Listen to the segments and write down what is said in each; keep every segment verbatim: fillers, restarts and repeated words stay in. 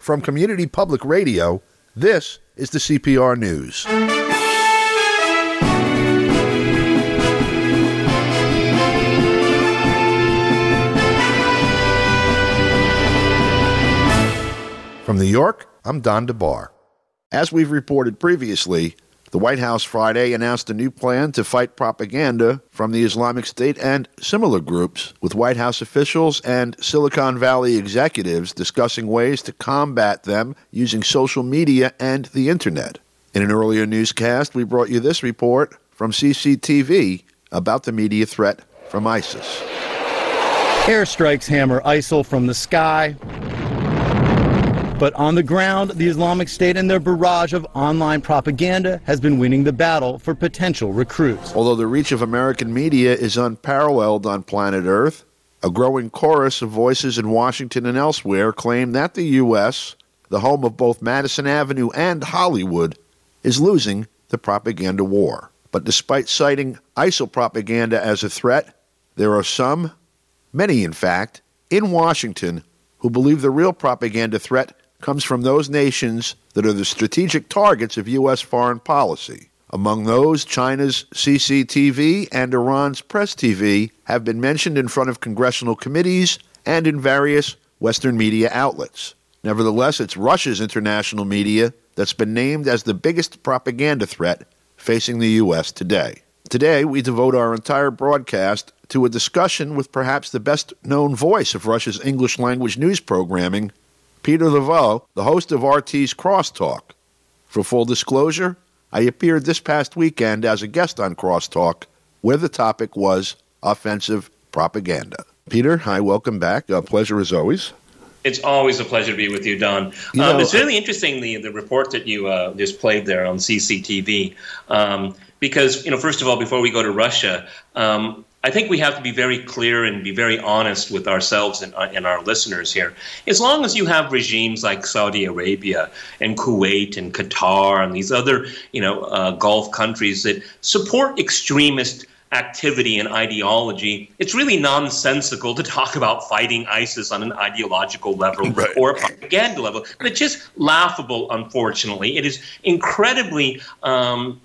From Community Public Radio, this is the C P R News. From New York, I'm Don DeBar. As we've reported previously, the White House Friday announced a new plan to fight propaganda from the Islamic State and similar groups, with White House officials and Silicon Valley executives discussing ways to combat them using social media and the internet. In an earlier newscast, we brought you this report from C C T V about the media threat from ISIS. Airstrikes hammer ISIL from the sky. But on the ground, the Islamic State and their barrage of online propaganda has been winning the battle for potential recruits. Although the reach of American media is unparalleled on planet Earth, a growing chorus of voices in Washington and elsewhere claim that the U S, the home of both Madison Avenue and Hollywood, is losing the propaganda war. But despite citing ISIL propaganda as a threat, there are some, many in fact, in Washington who believe the real propaganda threat comes from those nations that are the strategic targets of U S foreign policy. Among those, China's C C T V and Iran's Press T V have been mentioned in front of congressional committees and in various Western media outlets. Nevertheless, it's Russia's international media that's been named as the biggest propaganda threat facing the U S today. Today, we devote our entire broadcast to a discussion with perhaps the best-known voice of Russia's English-language news programming, Peter Levaux, the host of R T's Crosstalk. For full disclosure, I appeared this past weekend as a guest on Crosstalk, where the topic was offensive propaganda. Peter, hi, welcome back. A pleasure as always. It's always a pleasure to be with you, Don. You know, um, it's really interesting, the, the report that you uh, just played there on C C T V, um, because, you know, first of all, before we go to Russia, um, I think we have to be very clear and be very honest with ourselves and, uh, and our listeners here. As long as you have regimes like Saudi Arabia and Kuwait and Qatar and these other, you know, uh, Gulf countries that support extremist activity and ideology, it's really nonsensical to talk about fighting ISIS on an ideological level right. or a propaganda level. But it's just laughable, unfortunately. It is incredibly um,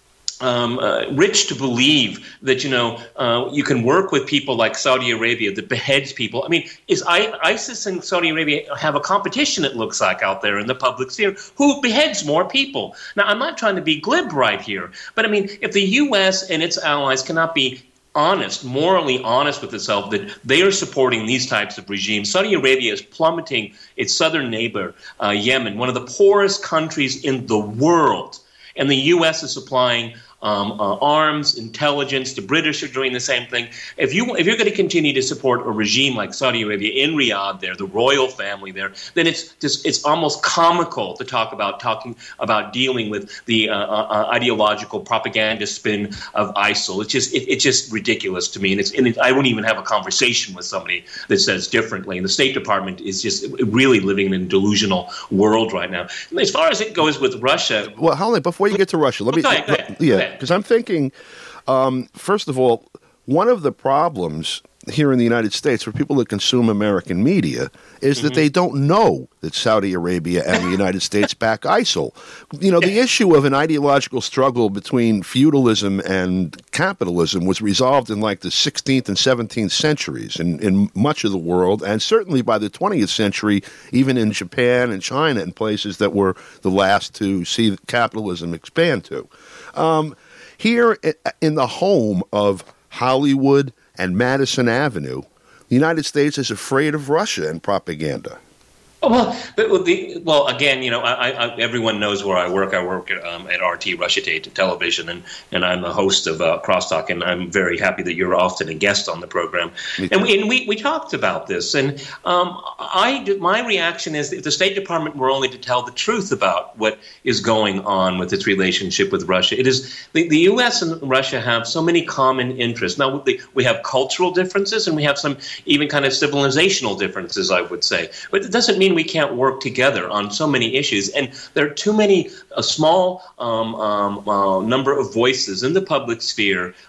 um, uh, rich to believe that, you know, uh, you can work with people like Saudi Arabia that beheads people. I mean, is I, ISIS and Saudi Arabia have a competition, it looks like, out there in the public sphere? Who beheads more people? Now, I'm not trying to be glib right here, but I mean, if the U S and its allies cannot be honest, morally honest with itself that they are supporting these types of regimes. Saudi Arabia is plummeting its southern neighbor, uh, Yemen, one of the poorest countries in the world. And the U S is supplying um, uh, arms, intelligence. The British are doing the same thing. If you if you're going to continue to support a regime like Saudi Arabia in Riyadh, there, the royal family there, then it's just it's almost comical to talk about talking about dealing with the uh, uh, ideological propaganda spin of ISIL. It's just it, it's just ridiculous to me, and it's and it, I wouldn't even have a conversation with somebody that says differently. And the State Department is just really living in a delusional world right now. As far as it goes with Russia, well, hold on, before you get to Russia, let me, go ahead, go ahead, yeah. go ahead. Because I'm thinking, um, first of all, one of the problems here in the United States for people that consume American media is mm-hmm. that they don't know that Saudi Arabia and the United States back ISIL. You know, the issue of an ideological struggle between feudalism and capitalism was resolved in like the sixteenth and seventeenth centuries in, in much of the world, and certainly by the twentieth century, even in Japan and China and places that were the last to see capitalism expand to. Um, here in the home of Hollywood and Madison Avenue, the United States is afraid of Russia and propaganda. Well, the, the, well, again, you know, I, I, everyone knows where I work. I work um, at R T, Russia Today Television, and, and I'm the host of uh, Crosstalk, and I'm very happy that you're often a guest on the program. And, we, and we, we talked about this, and um, I, my reaction is if the State Department were only to tell the truth about what is going on with its relationship with Russia. It is the, the U S and Russia have so many common interests. Now, we, we have cultural differences, and we have some even kind of civilizational differences, I would say. But it doesn't mean we can't work together on so many issues. And there are too many, a small um, um, uh, number of voices in the public sphere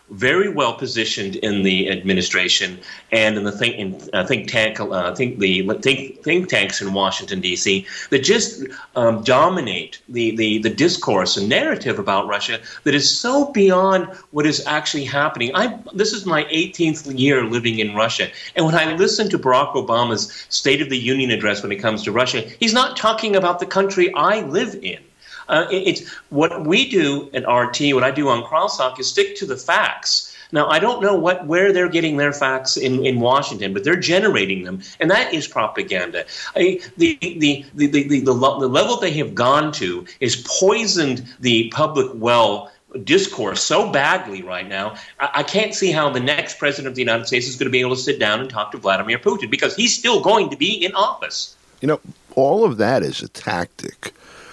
very well positioned in the administration and in the think, in, uh, think tank, uh, think the think, think tanks in Washington D C that just um, dominate the, the the discourse and narrative about Russia that is so beyond what is actually happening. I this is my eighteenth year living in Russia, and when I listen to Barack Obama's State of the Union address when it comes to Russia, he's not talking about the country I live in. Uh, it, it's what we do at R T, what I do on Crosstalk is stick to the facts. Now, I don't know what where they're getting their facts in, in Washington, but they're generating them, and that is propaganda. I, the, the, the, the, the, the level they have gone to is poisoned the public well discourse so badly right now. I, I can't see how the next president of the United States is going to be able to sit down and talk to Vladimir Putin, because he's still going to be in office. You know, all of that is a tactic.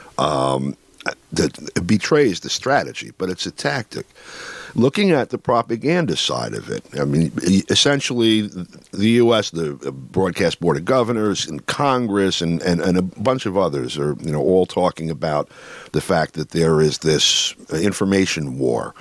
Um, that betrays the strategy, but it's a tactic. Looking at the propaganda side of it, I mean, essentially the U S, the Broadcast Board of Governors and Congress and, and, and a bunch of others are, you know, all talking about the fact that there is this information war.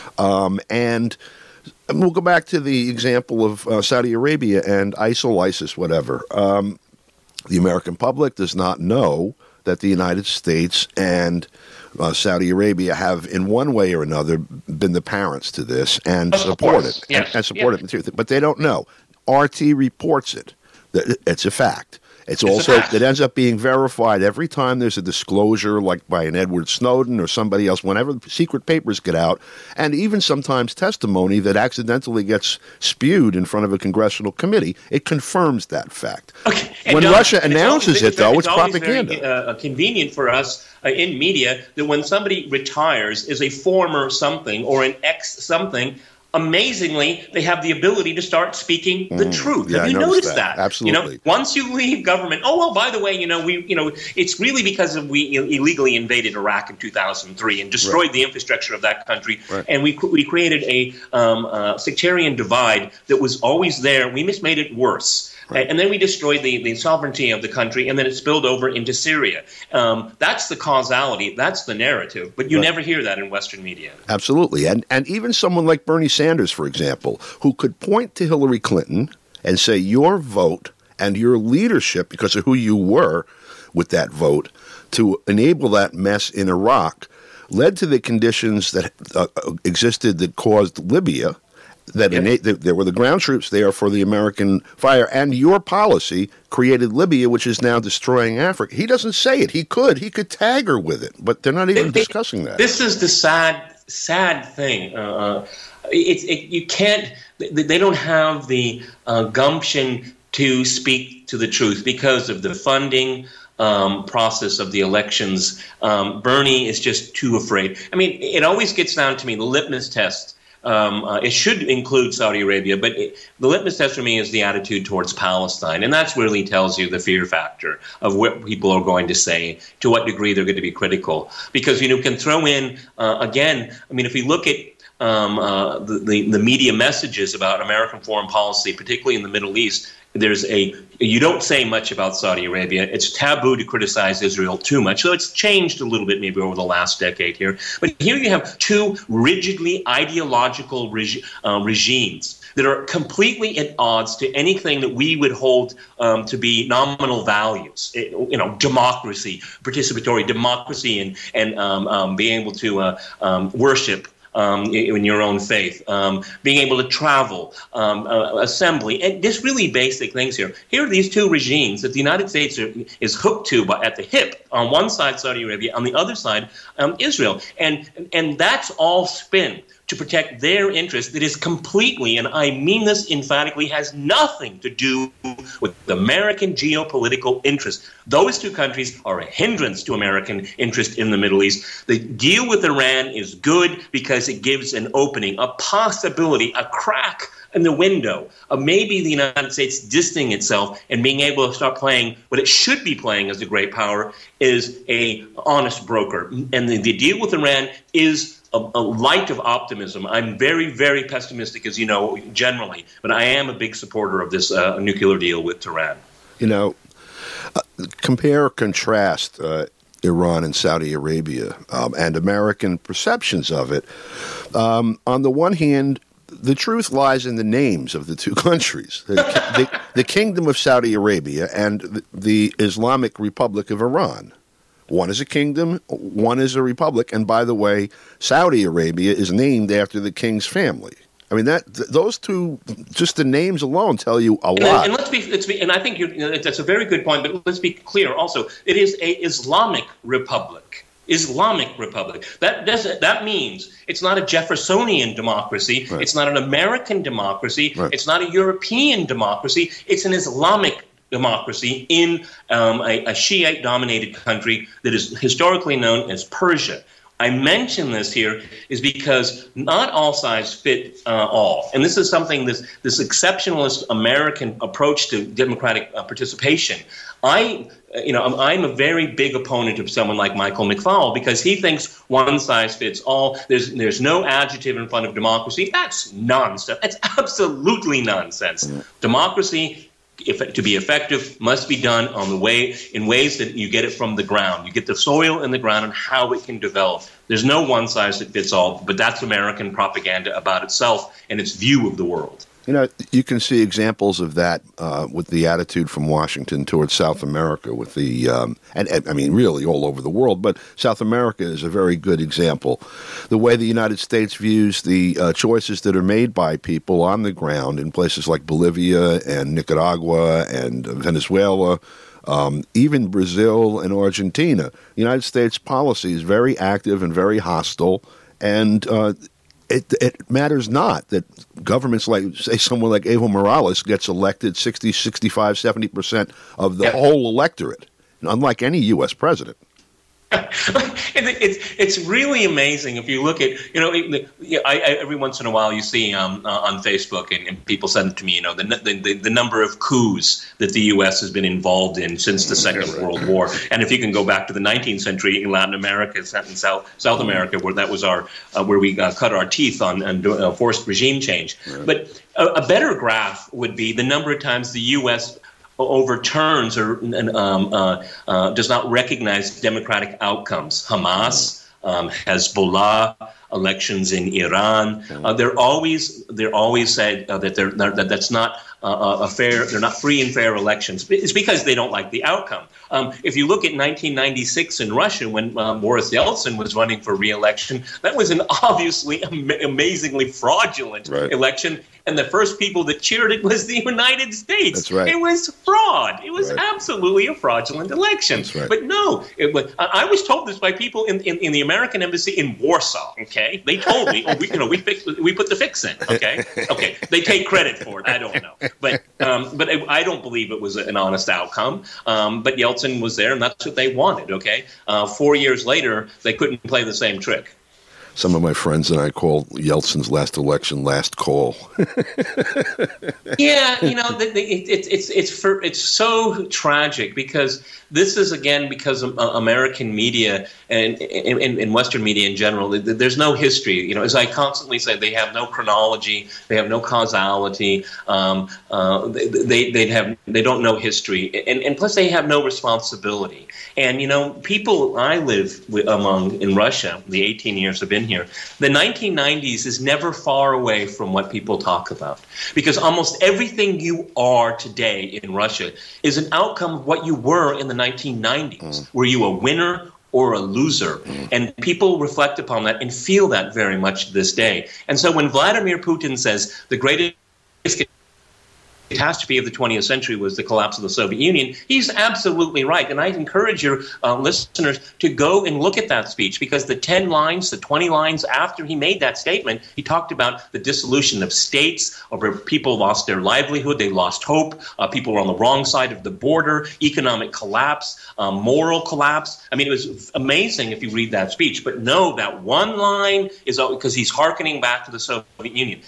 Um, and we'll go back to the example of uh, Saudi Arabia and ISIL, ISIS, whatever. Um, the American public does not know that the United States and uh, Saudi Arabia have, in one way or another, been the parents to this and of support course. it. Yes. And, and support yeah. it. But they don't know. R T reports it. It's a fact. It's, it's also, fact. it ends up being verified every time there's a disclosure, like by an Edward Snowden or somebody else, whenever secret papers get out, and even sometimes testimony that accidentally gets spewed in front of a congressional committee, it confirms that fact. Okay. When Don, Russia announces always, it, though, it's, it's propaganda. Very, uh, convenient for us uh, in media that when somebody retires as a former something or an ex-something, amazingly, they have the ability to start speaking the Mm, truth. yeah, Have you I noticed noticed that. that? Absolutely. You know, once you leave government, oh well. By the way, you know we, you know, it's really because of we illegally invaded Iraq in two thousand three and destroyed Right. the infrastructure of that country, Right. and we we created a um, uh, sectarian divide that was always there. We just made it worse. Right. And then we destroyed the, the sovereignty of the country, and then it spilled over into Syria. Um, that's the causality. That's the narrative. But you Right. never hear that in Western media. Absolutely. And and even someone like Bernie Sanders, for example, who could point to Hillary Clinton and say your vote and your leadership, because of who you were with that vote, to enable that mess in Iraq, led to the conditions that uh, existed that caused Libya, that Yes. ina- there were the ground troops there for the American fire, and your policy created Libya, which is now destroying Africa. He doesn't say it. He could. He could tag her with it, but they're not even It- it- discussing that. This is the sad, sad thing. Uh, it's it, you can't. They they don't have the uh, gumption to speak to the truth because of the funding um, process of the elections. Um, Bernie is just too afraid. I mean, it always gets down to me the litmus test. Um, uh, it should include Saudi Arabia, but it, the litmus test for me is the attitude towards Palestine. And that's really tells you the fear factor of what people are going to say, to what degree they're going to be critical. Because, you know, can throw in, uh, again, I mean, if we look at um, uh, the, the, the media messages about American foreign policy, particularly in the Middle East, there's a you don't say much about Saudi Arabia. It's taboo to criticize Israel too much. So it's changed a little bit maybe over the last decade here. But here you have two rigidly ideological reg- uh, regimes that are completely at odds to anything that we would hold um, to be nominal values. It, you know, democracy, participatory democracy, and and um, um, being able to uh, um, worship Um, in your own faith, um, being able to travel, um, uh, assembly, and just really basic things here. Here are these two regimes that the United States are, is hooked to by, at the hip. On one side, Saudi Arabia, on the other side, um, Israel. And, and that's all spin to protect their interest that is completely, and I mean this emphatically, has nothing to do with American geopolitical interest. Those two countries are a hindrance to American interest in the Middle East. The deal with Iran is good because it gives an opening, a possibility, a crack in the window of maybe the United States distancing itself and being able to start playing what it should be playing as a great power is a honest broker. And the, the deal with Iran is A, a light of optimism. I'm very, very pessimistic, as you know, generally, but I am a big supporter of this uh, nuclear deal with Tehran. You know, uh, compare, contrast uh, Iran and Saudi Arabia um, and American perceptions of it. Um, on the one hand, the truth lies in the names of the two countries, the, the, the Kingdom of Saudi Arabia and the, the Islamic Republic of Iran. One is a kingdom, one is a republic, and by the way, Saudi Arabia is named after the king's family. I mean, that th- those two, just the names alone tell you a and, lot. And let's be, let's be, and I think you're, you know, that's a very good point. But let's be clear. Also, it is a Islamic republic. Islamic republic. That doesn't. That means it's not a Jeffersonian democracy. Right. It's not an American democracy. Right. It's not a European democracy. It's an Islamic democracy in um, a, a Shiite-dominated country that is historically known as Persia. I mention this here is because not all sides fit uh, all. And this is something, this, this exceptionalist American approach to democratic uh, participation. I, you know, I'm, I'm a very big opponent of someone like Michael McFaul because he thinks one size fits all. There's, there's no adjective in front of democracy. That's nonsense. That's absolutely nonsense. Mm. Democracy, if, to be effective, must be done on the way in ways that you get it from the ground. You get the soil in the ground and how it can develop. There's no one size that fits all, but that's American propaganda about itself and its view of the world. You know, you can see examples of that uh, with the attitude from Washington towards South America, with the, um, and, and I mean, really all over the world, but South America is a very good example. The way the United States views the uh, choices that are made by people on the ground in places like Bolivia and Nicaragua and Venezuela, um, even Brazil and Argentina. The United States policy is very active and very hostile, and uh, It, it matters not that governments like, say, someone like Evo Morales gets elected sixty, sixty-five, seventy percent of the yeah. whole electorate, unlike any U S president. it's it's really amazing if you look at, you know, I, I, every once in a while you see um, uh, on Facebook and, and people send it to me, you know, the, the the number of coups that the U S has been involved in since the Second yeah, right. World War. And if you can go back to the nineteenth century in Latin America and South South America, where that was our uh, where we uh, cut our teeth on, on uh, forced regime change. Right. But a, a better graph would be the number of times the U S overturns or um, uh, uh, does not recognize democratic outcomes. Hamas, um, Hezbollah, elections in Iran. Uh, they're always they're always said uh, that they're that that's not uh, a fair. They're not free and fair elections. It's because they don't like the outcome. Um, if you look at nineteen ninety-six in Russia, when uh, Boris Yeltsin was running for re-election, that was an obviously am- amazingly fraudulent right. election. And the first people that cheered it was the United States. That's right. It was fraud. It was right. absolutely a fraudulent election. That's right. But no, it was, I was told this by people in, in, in the American embassy in Warsaw. Okay, they told me, oh, we, you know, we fixed, we put the fix in. Okay, okay, they take credit for it. I don't know, but um, but I don't believe it was an honest outcome. Um, but Yeltsin was there, and that's what they wanted. Okay, uh, four years later, they couldn't play the same trick. Some of my friends and I call Yeltsin's last election "last call." Yeah, you know, the, the, it, it, it's it's for, it's so tragic because this is again because of, uh, American media and in Western media in general. There's no history. You know, as I constantly say, they have no chronology, they have no causality. Um, uh, they they have they don't know history, and and plus they have no responsibility. And you know, people I live with, among in Russia, the eighteen years I've been here, the nineteen nineties is never far away from what people talk about, because almost everything you are today in Russia is an outcome of what you were in the nineteen nineties. Mm. Were you a winner or a loser? Mm. And people reflect upon that and feel that very much to this day. And so when Vladimir Putin says the greatest catastrophe of the twentieth century was the collapse of the Soviet Union, he's absolutely right. And I encourage your uh, listeners to go and look at that speech, because the ten lines, the twenty lines after he made that statement, he talked about the dissolution of states, where people lost their livelihood, they lost hope, uh, people were on the wrong side of the border, economic collapse, um, moral collapse. I mean, it was amazing if you read that speech. But no, that one line is because he's hearkening back to the Soviet Union.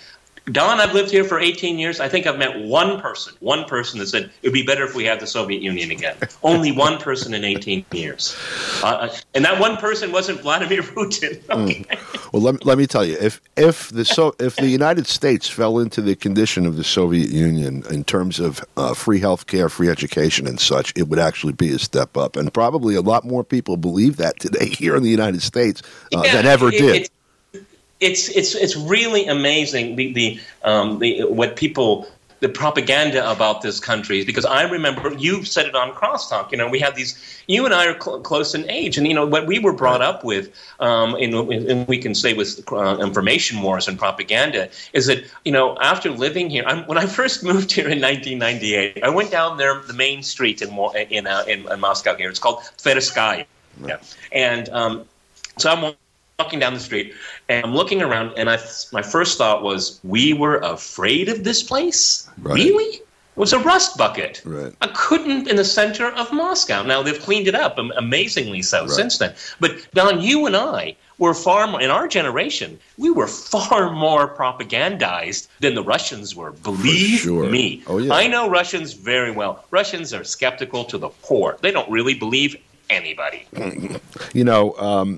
Don, I've lived here for eighteen years. I think I've met one person, one person that said it would be better if we had the Soviet Union again. Only one person in eighteen years. Uh, and that one person wasn't Vladimir Putin. Okay. Mm. Well, let, let me tell you, if if the so, if the United States fell into the condition of the Soviet Union in terms of uh, free health care, free education and such, it would actually be a step up. And probably a lot more people believe that today here in the United States uh, yeah, than ever it, did. It, It's it's it's really amazing the the um, the what people the propaganda about this country, because I remember you said it on Crosstalk. You know, we have these. You and I are cl- close in age, and you know what we were brought up with. Um, and, and we can say with uh, information wars and propaganda is that you know after living here, I'm, when I first moved here in nineteen ninety-eight, I went down there the main street in in uh, in, in Moscow here. It's called Tverskaya, yeah. and um, so I'm walking down the street, and I'm looking around, and I, my first thought was, we were afraid of this place? Right. Really? It was a rust bucket. Right. I couldn't in the center of Moscow. Now, they've cleaned it up, amazingly so, right. since then. But, Don, you and I were far more, in our generation, we were far more propagandized than the Russians were. Believe sure. me. Oh, yeah. I know Russians very well. Russians are skeptical to the core. They don't really believe anybody. You know, um,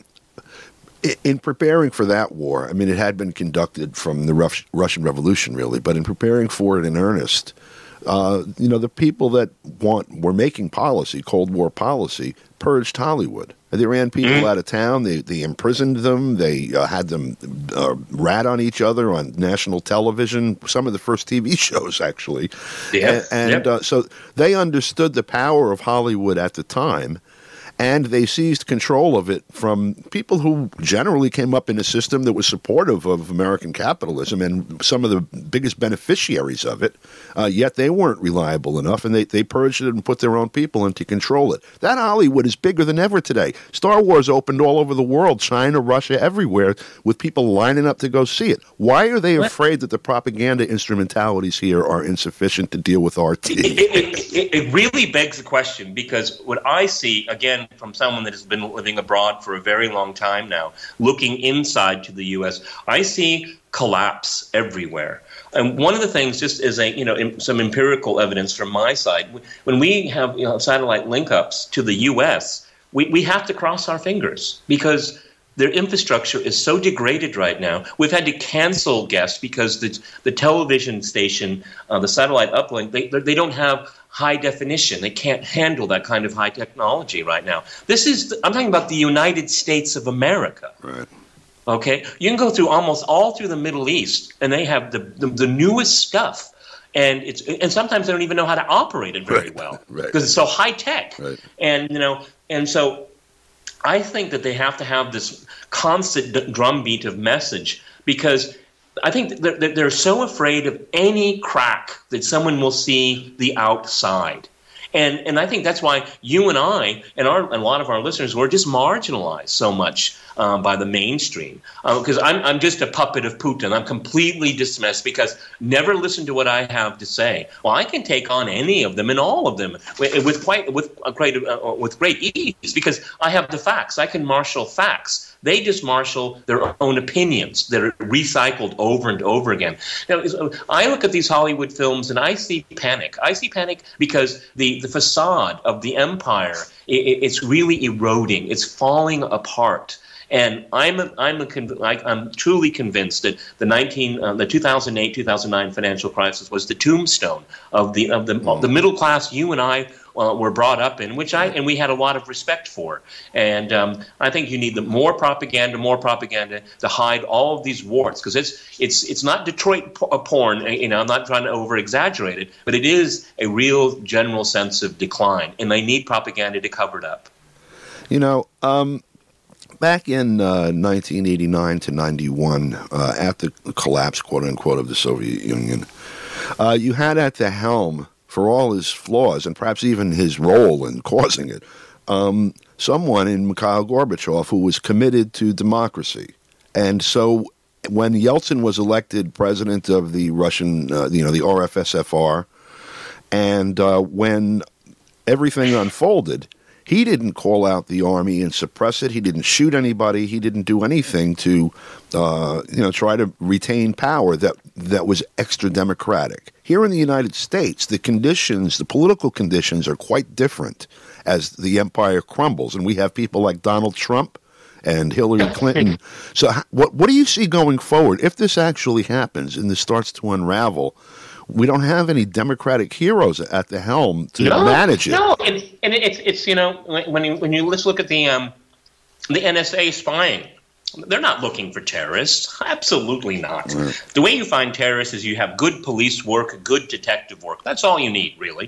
in preparing for that war, I mean, it had been conducted from the Rus- Russian Revolution, really, but in preparing for it in earnest, uh, you know, the people that want were making policy, Cold War policy, purged Hollywood. They ran people mm-hmm. out of town. They they imprisoned them. They uh, had them uh, rat on each other on national television. Some of the first T V shows, actually. Yeah. And, and yep. uh, so they understood the power of Hollywood at the time. And they seized control of it from people who generally came up in a system that was supportive of American capitalism and some of the biggest beneficiaries of it, uh, yet they weren't reliable enough, and they, they purged it and put their own people in to control it. That Hollywood is bigger than ever today. Star Wars opened all over the world, China, Russia, everywhere, with people lining up to go see it. Why are they afraid that the propaganda instrumentalities here are insufficient to deal with R T? It, it, it, it really begs the question, because what I see, again, from someone that has been living abroad for a very long time now, looking inside to the U S, I see collapse everywhere. And one of the things, just as a you know some empirical evidence from my side, when we have you know, satellite link-ups to the U S, we, we have to cross our fingers, because their infrastructure is so degraded right now. We've had to cancel guests because the the television station, uh, the satellite uplink, they they don't have high definition. They can't handle that kind of high technology right now. This is, I'm talking about the United States of America. Right. Okay? You can go through almost all through the Middle East, and they have the, the, the newest stuff. And it's and sometimes they don't even know how to operate it very right. well. Right. Because it's so high tech. Right. And, you know, and so I think that they have to have this constant drumbeat of message, because I think they're, they're so afraid of any crack that someone will see the outside. And and I think that's why you and I and our and a lot of our listeners were just marginalized so much um, by the mainstream. Because uh, I'm I'm just a puppet of Putin. I'm completely dismissed, because never listen to what I have to say. Well, I can take on any of them and all of them with, with quite with a great uh, with great ease, because I have the facts. I can marshal facts. They just marshal their own opinions that are recycled over and over again. Now, I look at these Hollywood films and I see panic. I see panic because the, the facade of the empire, it, it's really eroding. It's falling apart. And I'm a, I'm a, I'm truly convinced that the nineteen uh, the two thousand eight two thousand nine financial crisis was the tombstone of the of the of the middle class you and I uh, were brought up in, which I and we had a lot of respect for. And um, I think you need the more propaganda, more propaganda to hide all of these warts, because it's it's it's not Detroit porn. You know, I'm not trying to over exaggerate it, but it is a real general sense of decline, and they need propaganda to cover it up. You know. Um Back in uh, nineteen eighty-nine to ninety-one, uh, at the collapse, quote-unquote, of the Soviet Union, uh, you had at the helm, for all his flaws and perhaps even his role in causing it, um, someone in Mikhail Gorbachev who was committed to democracy. And so when Yeltsin was elected president of the Russian, uh, you know, the R F S F R, and uh, when everything unfolded, He didn't call out the army and suppress it. He didn't shoot anybody. He didn't do anything to, uh, you know, try to retain power that that was extra democratic. Here in the United States, the conditions, the political conditions, are quite different as the empire crumbles, and we have people like Donald Trump and Hillary Clinton. So, what what do you see going forward if this actually happens and this starts to unravel? We don't have any Democratic heroes at the helm to no, manage it. No, and, and it's it's you know when you when you let's look at the um, the N S A spying, they're not looking for terrorists. Absolutely not. Right. The way you find terrorists is you have good police work, good detective work. That's all you need, really.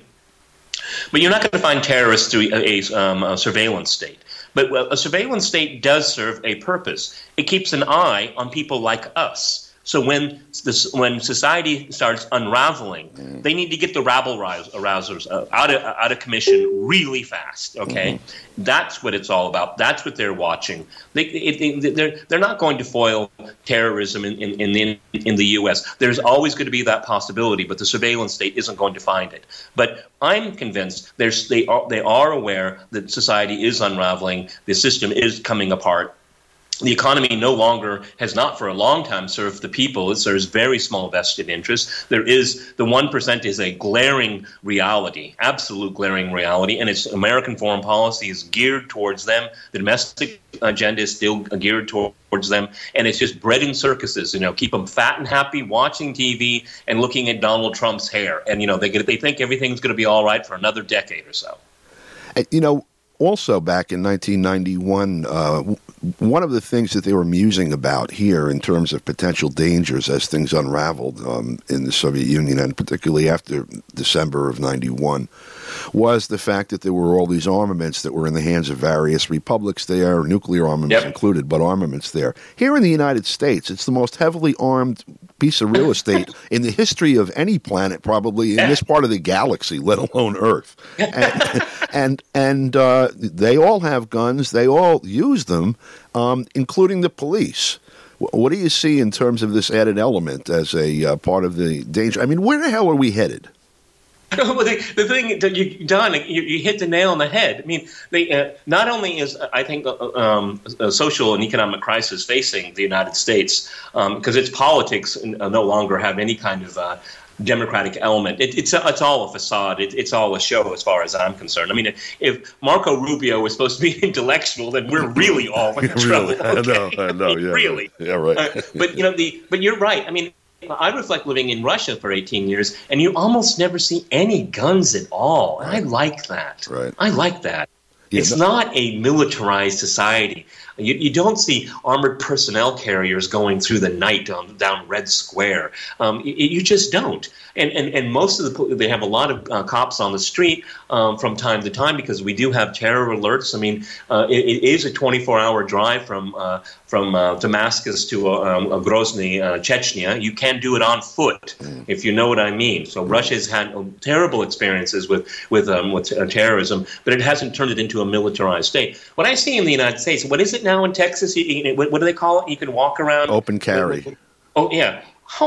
But you're not going to find terrorists through a, a, um, a surveillance state. But a surveillance state does serve a purpose. It keeps an eye on people like us. So when this, when society starts unraveling, mm. they need to get the rabble arousers uh, out of out of commission really fast. Okay, mm-hmm. That's what it's all about. That's what they're watching. They it, it, they're they're not going to foil terrorism in in, in in the U S. There's always going to be that possibility, but the surveillance state isn't going to find it. But I'm convinced there's they are they are aware that society is unraveling. The system is coming apart. The economy no longer has not for a long time served the people. It serves very small vested interests. There is the one percent is a glaring reality, absolute glaring reality, and it's American foreign policy is geared towards them. The domestic agenda is still geared towards them, and it's just bread and circuses. You know, keep them fat and happy, watching T V and looking at Donald Trump's hair, and you know they get, they think everything's going to be all right for another decade or so. You know. Also, back in nineteen ninety-one, uh, one of the things that they were musing about here in terms of potential dangers as things unraveled um, in the Soviet Union, and particularly after December of ninety-one, was the fact that there were all these armaments that were in the hands of various republics there, nuclear armaments yep. included, but armaments there. Here in the United States, it's the most heavily armed piece of real estate in the history of any planet, probably in this part of the galaxy, let alone Earth. And and, and uh, they all have guns. They all use them, um, including the police. What do you see in terms of this added element as a uh, part of the danger? I mean, where the hell are we headed? Well, the, the thing that you, Don, you, you hit the nail on the head. I mean, they, uh, not only is, I think, uh, um, a social and economic crisis facing the United States, because um, its politics no longer have any kind of uh, democratic element. It, it's a, it's all a facade. It, it's all a show, as far as I'm concerned. I mean, if Marco Rubio was supposed to be intellectual, then we're really all in trouble. Really? Okay? I know, I know, yeah, really. Yeah, right. Uh, but you know, the but you're right. I mean. I reflect living in Russia for eighteen years, and you almost never see any guns at all. And I like that. Right. I like that. Yeah, it's no. not a militarized society. You, you don't see armored personnel carriers going through the night down, down Red Square. Um, you, you just don't. And, and and most of the they have a lot of uh, cops on the street um, from time to time because we do have terror alerts. I mean, uh, it, it is a twenty-four hour drive from uh, from uh, Damascus to uh, um, Grozny, uh, Chechnya. You can do it on foot, mm. if you know what I mean. So Russia's had uh, terrible experiences with with um, with uh, terrorism, but it hasn't turned it into a militarized state. What I see in the United States, what is it now in Texas? You, you, what, what do they call it? You can walk around. Open carry. Oh yeah.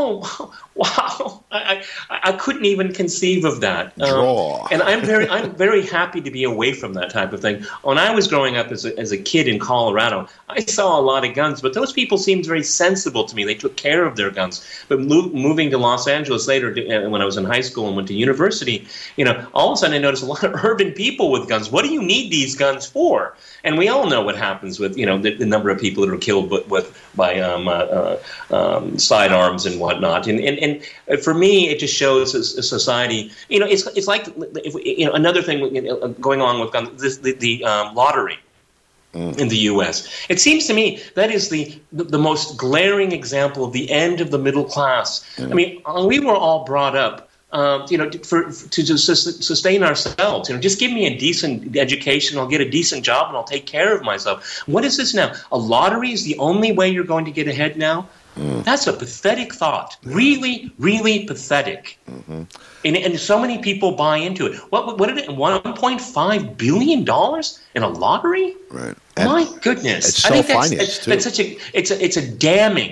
Oh wow! I, I I couldn't even conceive of that. Draw. Um, and I'm very I'm very happy to be away from that type of thing. When I was growing up as a, as a kid in Colorado, I saw a lot of guns, but those people seemed very sensible to me. They took care of their guns. But mo- moving to Los Angeles later, to, uh, when I was in high school and went to university, you know, all of a sudden I noticed a lot of urban people with guns. What do you need these guns for? And we all know what happens with, you know, the, the number of people that are killed with, with by um, uh, uh, um, sidearms and whatnot. And, and and for me, it just shows a, a society. You know, it's it's like if, you know another thing going on with guns, this, the the um, lottery. Mm. In the U S It seems to me that is the, the the most glaring example of the end of the middle class. Mm. I mean, we were all brought up. Um, you know, for, for to just sustain ourselves. You know, just give me a decent education, I'll get a decent job, and I'll take care of myself. What is this now? A lottery is the only way you're going to get ahead now? Mm. That's a pathetic thought. Really, really pathetic. Mm-hmm. And, and so many people buy into it. What what did it? one point five billion dollars in a lottery? Right. My goodness! It's I think that's, self-financed that's, that's such a it's a it's a damning.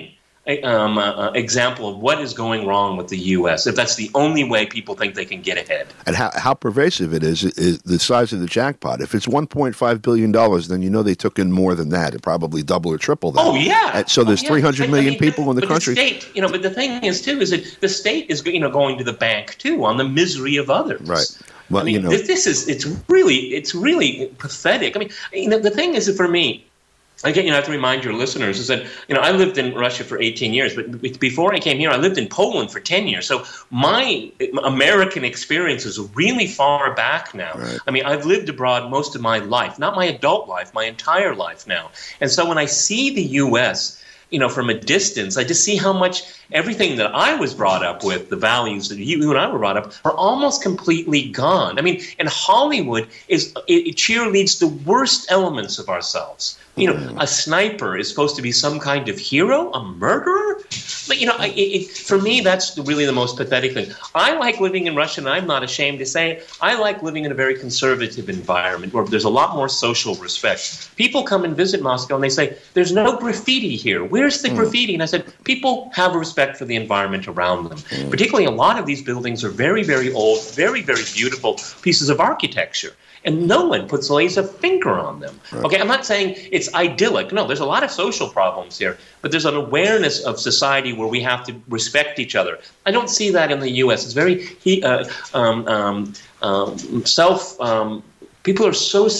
um, uh, example of what is going wrong with the U S if that's the only way people think they can get ahead. And how, how pervasive it is, is the size of the jackpot. If it's one point five billion dollars, then you know they took in more than that, probably double or triple that. Oh, yeah. And so there's oh, yeah. three hundred million I mean, people in the but country. The state, you know, but the thing is, too, is that the state is, you know, going to the bank, too, on the misery of others. Right. Well, I mean, you know, this, this is, it's really, it's really pathetic. I mean, you know, the thing is that for me, again, you know, I have to remind your listeners is that, you know, I lived in Russia for eighteen years, but before I came here, I lived in Poland for ten years. So my American experience is really far back now. Right. I mean, I've lived abroad most of my life, not my adult life, my entire life now. And so when I see the U S, you know, from a distance, I just see how much everything that I was brought up with, the values that you, you and I were brought up, are almost completely gone. I mean, and Hollywood is it, it cheerleads the worst elements of ourselves. You know, a sniper is supposed to be some kind of hero, a murderer. But, you know, it, it, for me, that's really the most pathetic thing. I like living in Russia, and I'm not ashamed to say it. I like living in a very conservative environment where there's a lot more social respect. People come and visit Moscow, and they say, there's no graffiti here. Where's the mm. graffiti? And I said, people have respect for the environment around them. Mm. Particularly, a lot of these buildings are very, very old, very, very beautiful pieces of architecture. And no one puts lays a finger on them. Right. Okay, I'm not saying it's idyllic. No, there's a lot of social problems here, but there's an awareness of society where we have to respect each other. I don't see that in the U S. It's very he, uh, um, um, um, self. Um, People are so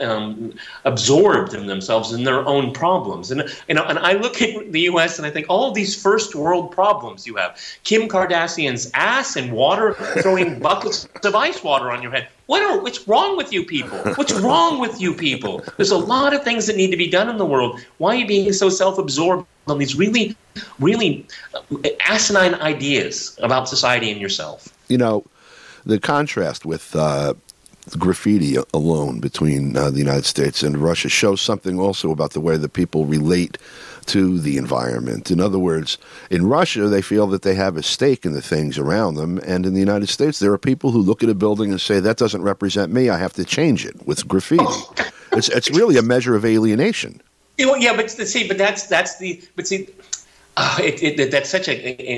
self-absorbed um, in themselves and their own problems. And, you know, and I look at the U S and I think all of these first world problems you have. Kim Kardashian's ass and water, throwing buckets of ice water on your head. What are, what's wrong with you people? What's wrong with you people? There's a lot of things that need to be done in the world. Why are you being so self-absorbed on these really, really asinine ideas about society and yourself? You know, the contrast with uh, graffiti alone between uh, the United States and Russia shows something also about the way that people relate to the environment. In other words, in Russia, they feel that they have a stake in the things around them, and in the United States, there are people who look at a building and say, that doesn't represent me, I have to change it with graffiti. Oh. It's it's really a measure of alienation. Yeah, well, yeah, but see, but that's that's the but see. Uh, it, it, that's such a.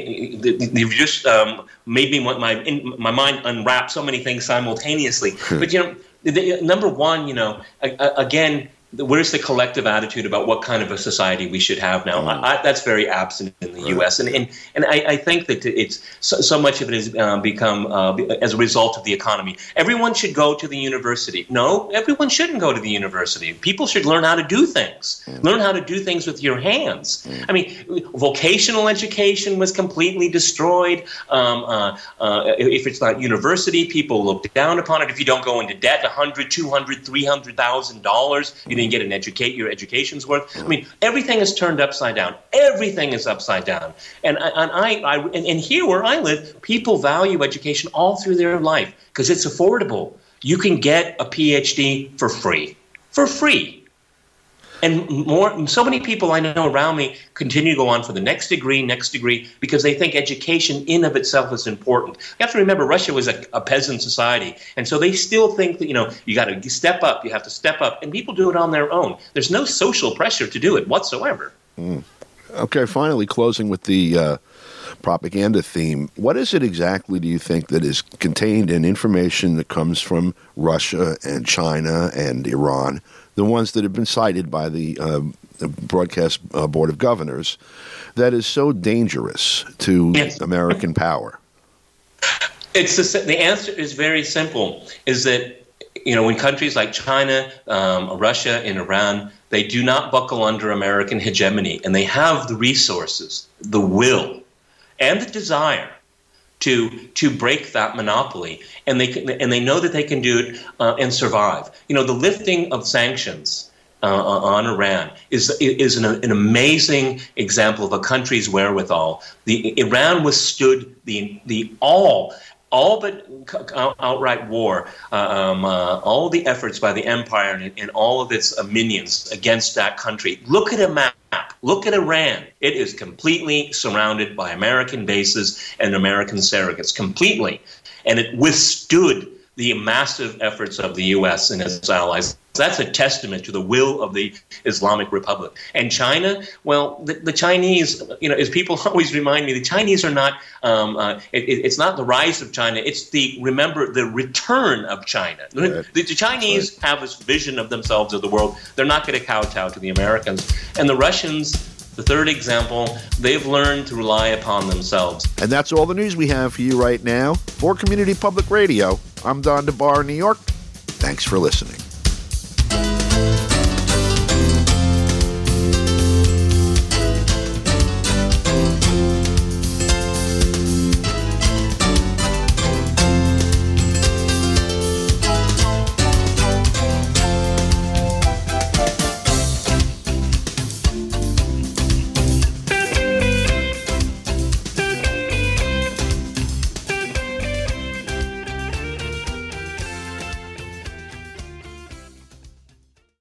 You've just um, made me want my in, my mind unwrap so many things simultaneously. But you know, the, the, number one, you know, a, again, where's the collective attitude about what kind of a society we should have now? Mm. I, I, that's very absent in the right. U S And and, and I, I think that it's so, so much of it has uh, become uh, as a result of the economy. Everyone should go to the university. No, everyone shouldn't go to the university. People should learn how to do things. Mm. Learn how to do things with your hands. Mm. I mean, vocational education was completely destroyed. Um, uh, uh, if it's not university, people look down upon it. If you don't go into debt, one hundred, two hundred, three hundred thousand dollars, you didn't get an educate your education's worth. I mean, everything is turned upside down. Everything is upside down. And I, and I, I and, and here where I live, people value education all through their life because it's affordable. You can get a P H D for free, for free. And more, so many people I know around me continue to go on for the next degree, next degree, because they think education in of itself is important. You have to remember, Russia was a, a peasant society, and so they still think that, you know, you got to step up, you have to step up, and people do it on their own. There's no social pressure to do it whatsoever. Mm. Okay, finally, closing with the uh, propaganda theme, what is it exactly, do you think, that is contained in information that comes from Russia and China and Iran, the ones that have been cited by the uh, Broadcast uh, Board of Governors, that is so dangerous to yes. American power? It's the, the answer is very simple, is that, you know, in countries like China, um, Russia, and Iran, they do not buckle under American hegemony, and they have the resources, the will, and the desire to to break that monopoly, and they can, and they know that they can do it uh, and survive. You know, the lifting of sanctions uh, on Iran is is an, an amazing example of a country's wherewithal. The Iran withstood the the all. all but outright war, uh, um, uh, all the efforts by the empire and, and all of its uh, minions against that country. Look at a map. Look at Iran. It is completely surrounded by American bases and American surrogates, completely. And it withstood the massive efforts of the U S and its allies. That's a testament to the will of the Islamic Republic. And China, well, the, the Chinese, you know, as people always remind me, the Chinese are not, um, uh, it, it's not the rise of China, it's the, remember, the return of China. Right. The, the Chinese right. have this vision of themselves of the world. They're not going to kowtow to the Americans. And the Russians, the third example, they've learned to rely upon themselves. And that's all the news we have for you right now. For Community Public Radio, I'm Don DeBar in New York. Thanks for listening.